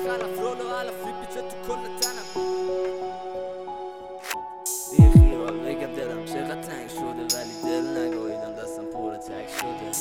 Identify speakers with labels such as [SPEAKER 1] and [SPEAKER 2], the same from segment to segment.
[SPEAKER 1] خلف رولو علف ریپیته تو کل تنم بی خیال بگم دلم چقدر تنگ شده ولی دل نگاهیدم دستم پر تک شده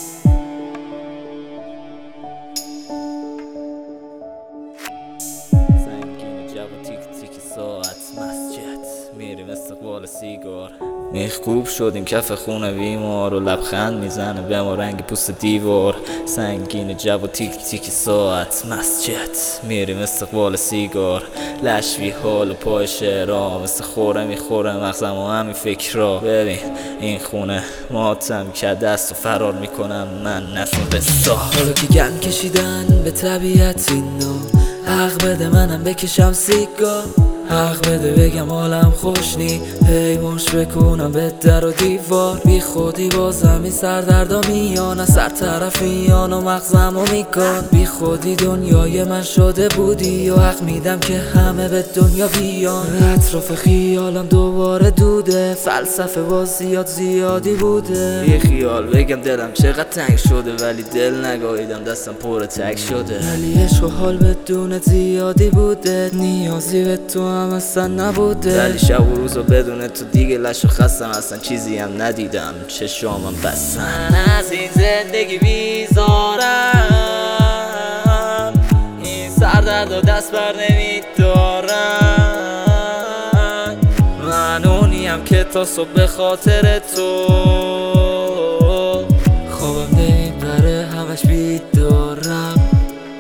[SPEAKER 1] سنگین جوان تیک تیک ساعت مسجد میریم استقبال سیگار خوب شدیم کف خونه بیمار و لبخند میزنه به ما رنگ پوست دیوار سنگین جو و تیک تیک ساعت مسجد میریم استقبال سیگار لشوی حال و پای شعرها مثل خوره میخوره مغزم و همین فکرها ببین این خونه ماتم که دست و فرار میکنم من نسیم به ساه حالا که گن کشیدن به طبیعت اینو حق بده منم بکشم سیگار حق بده بگم حالم خوش نی هی مش بکنم به در و دیوار بی خودی بازم این سردردا میان از سر طرف میان و مغزمو میکن بی خودی دنیای من شده بودی و حق میدم که همه به دنیا بیان اطراف خیالم دوباره دوده فلسفه باز زیادی بوده بی خیال بگم دلم چقدر تنگ شده ولی دل نگاهیدم دستم پر تک شده ولی عشق و حال بدون زیادی بوده نیازی به تو هم اصلا نبوده ولی شب و روز و بدون تو دیگه لش و خستم اصلا چیزی هم ندیدم چشامم بستم من از این زندگی بیزارم این سردرد و دست بر نمیدارم من اونیم که تا صبح به خاطر تو خوابم نمیبره همش بیدارم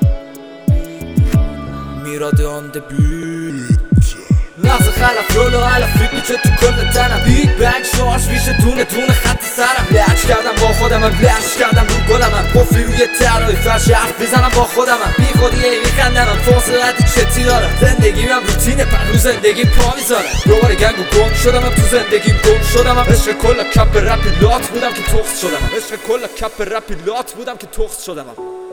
[SPEAKER 1] میراد آن دبیت مغز خلف رولو علف ریپیته تو کل تنم بیگ بنگ شارژ میشه دونه خط سرم لچ کردم با خودمم لچ کردم رو گلمم قفلی روی ترهای فرش حرف میزنم با خودمم بی خودی میخندم فاصلتی چتی دارم زندگیم روتینه پر رو زندگی پا میذارم دوباره گنگ و گم شدمم تو زندگیم گم شدمم عشق کل کپ رپیلات بودم که تخت شدمم عشق کل کپ رپیلات بودم که تخت شدمم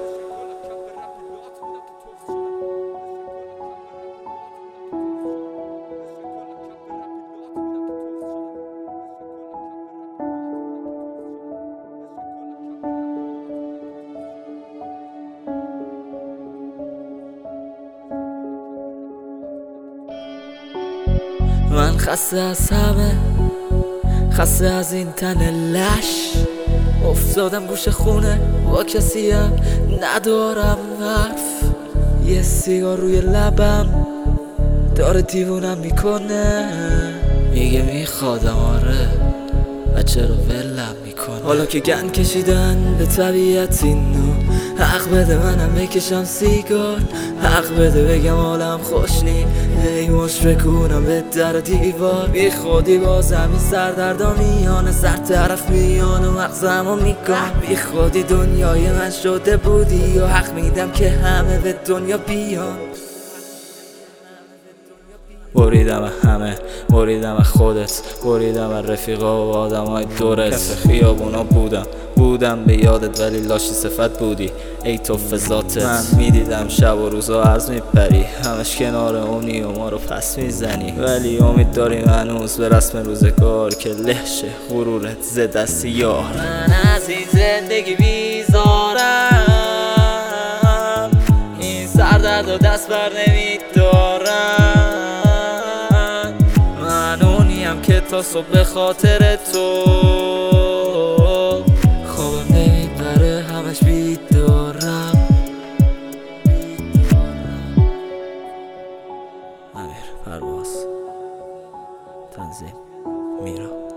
[SPEAKER 1] من خسته از همه خسته از این تن لش افتادم گوش خونه با کسیم ندارم حرف یه سیگار روی لبم داره دیوونم میکنه میگه میخوادم آره و چرا ولم میکنه حالا که گن کشیدن به طبیعت اینو حق بده منم بکشم سیگار حق بده بگم حالم خوش نی هی مش بکنم به در و دیوار بی خودی بازم این سردردا میان سر طرف میان و مغزمو میکن بی خودی دنیای من شده بودی و حق میدم که همه به دنیا بیان بریدم همه بریدم خودت بریدم رفیقا و آدمای دورت کف خیابونا بودم به یادت ولی لاشی صفت بودی ای تو فضاتت من میدیدم شب و روزا از میپری همش کنار اونی و ما رو پس میزنی ولی امید داریم هنوز به رسم روزگار که لهشه غرورت ز دست یار من از این زندگی بیزارم این سردرد و دست بر نمیدارم که تا صبح به خاطر تو خوابم نمیبره همش بیدارم امیر پرواز تنظیم میرا